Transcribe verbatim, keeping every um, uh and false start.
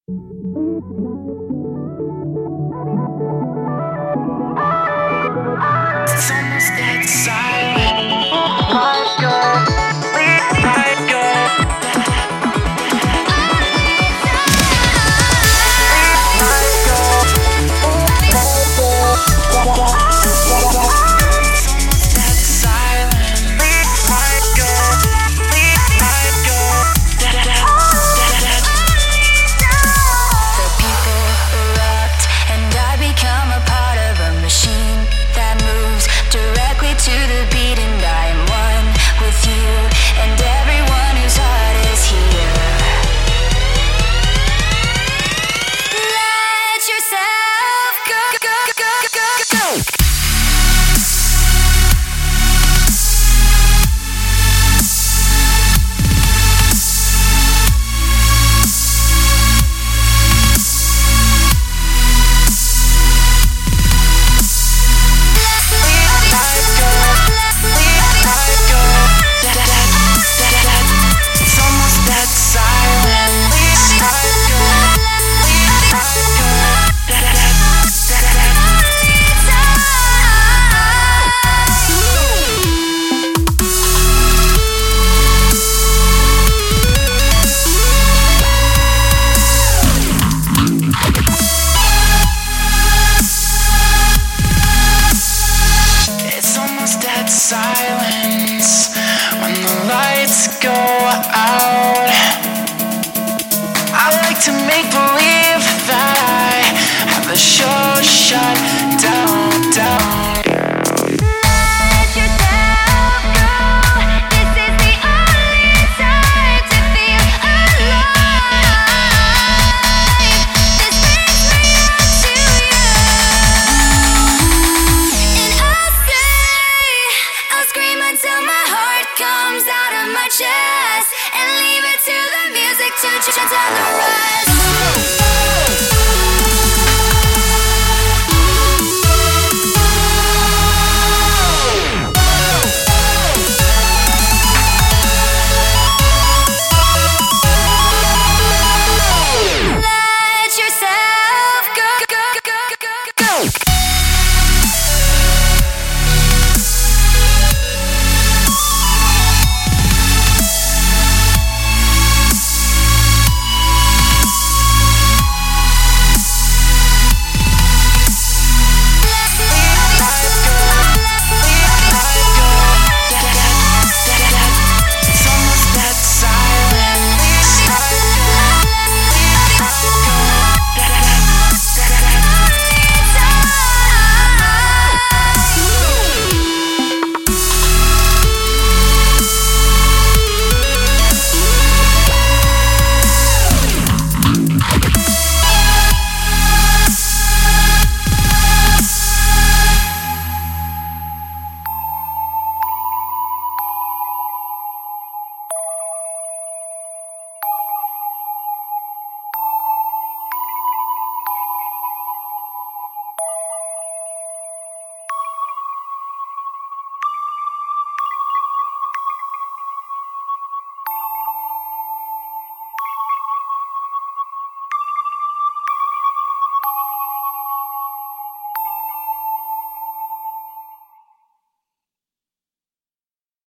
It's almost that silent. Let go, let go. To the beat, and I am one with you and everyone whose heart is here. Let yourself go, go, go, go, go. That silence when the lights go out. I like to make believe